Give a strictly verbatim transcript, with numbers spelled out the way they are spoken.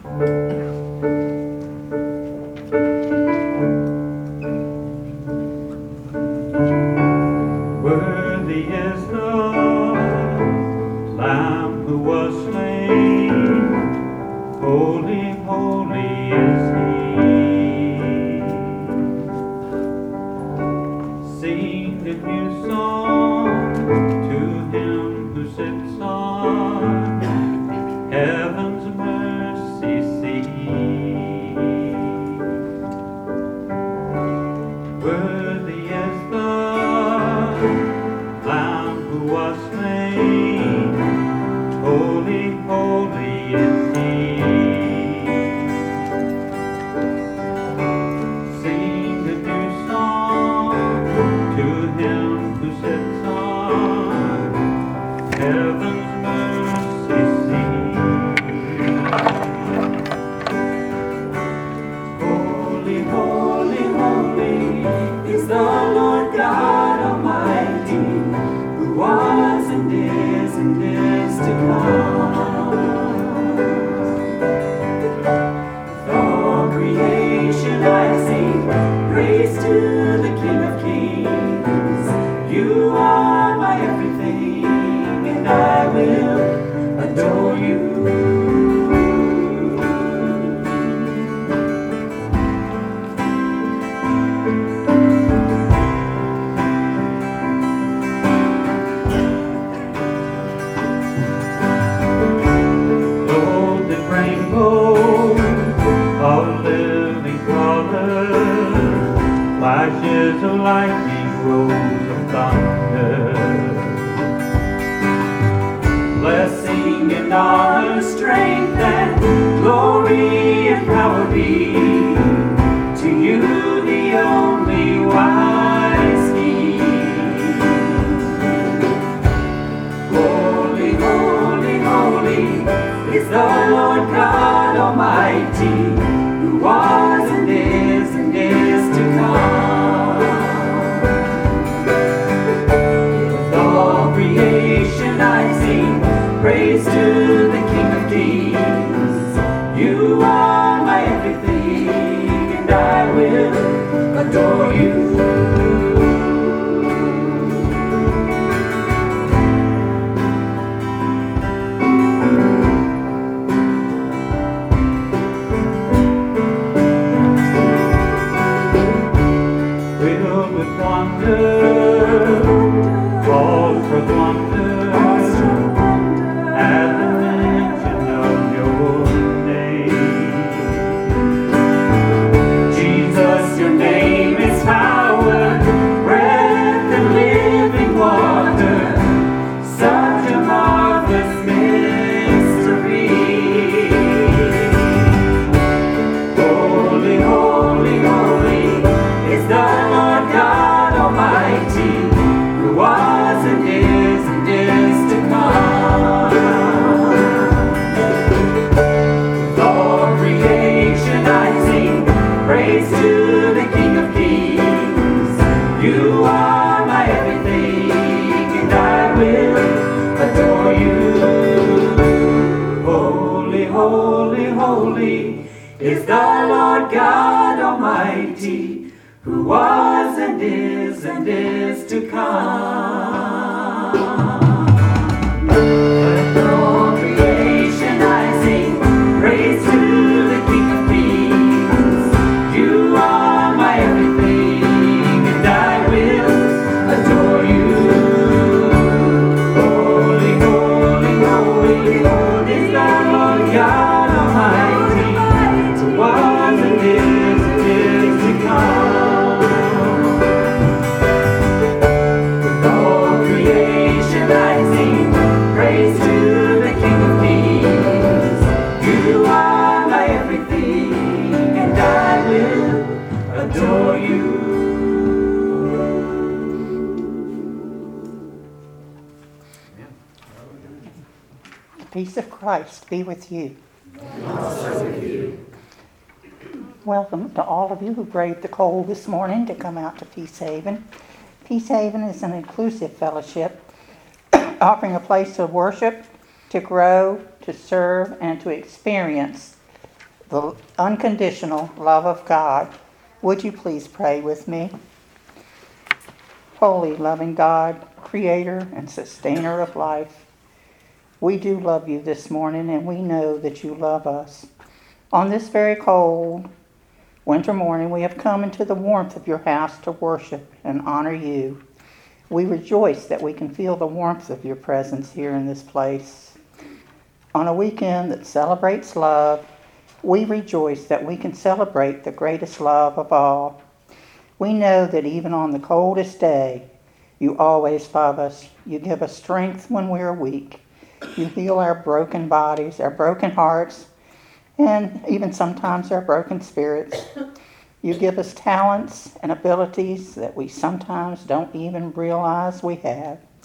Worthy is the Lamb who was slain, holy, holy is He. Sing a new song to Him who sits on heaven's mercy seat. Worthy is the Lamb who was slain, holy, holy is He. Sing a new song to Him who sits on heaven's mercy seat. Holy, holy, holy is the Lord God Almighty, who was and is and is to come. With all creation I sing praise to the King of Kings. You are my everything, and I will adore you. Golden rainbows of living colors, flashes of lightning, rolls of thunder. Blessing and honor, strength and glory and power be to you, the only wise King. Holy, holy, holy is the Lord God Almighty, who was and is and is to come. With all creation I sing praise to the King of Kings. You are my everything, and I will adore you. Filled with wonder, calls for wonder, at the mention of your name. Jesus, your name is power, breath and living water, such a marvelous mystery. Holy, holy, holy is the Lord God Almighty, who was and is and is to come. With all creation I sing praise to the King of Kings. You are my everything, and I will adore you. Holy, holy, holy is the Lord God Almighty, who was and is and is to come. With all creation I sing praise to the King of Kings. You are my everything, and I will adore you. Holy, holy, holy, holy is the Lord God Almighty, who was and is and is to come. With all creation I sing praise to the King of Kings. You are my everything, and I will adore you. The peace of Christ be with you. Welcome to all of you who braved the cold this morning to come out to Peace Haven. Peace Haven is an inclusive fellowship offering a place to worship, to grow, to serve, and to experience the unconditional love of God. Would you please pray with me? Holy, loving God, creator and sustainer of life, we do love you this morning, and we know that you love us. On this very cold winter morning, we have come into the warmth of your house to worship and honor you. We rejoice that we can feel the warmth of your presence here in this place. On a weekend that celebrates love, we rejoice that we can celebrate the greatest love of all. We know that even on the coldest day, you always love us. You give us strength when we are weak. You heal our broken bodies, our broken hearts, and even sometimes our broken spirits. You give us talents and abilities that we sometimes don't even realize we have.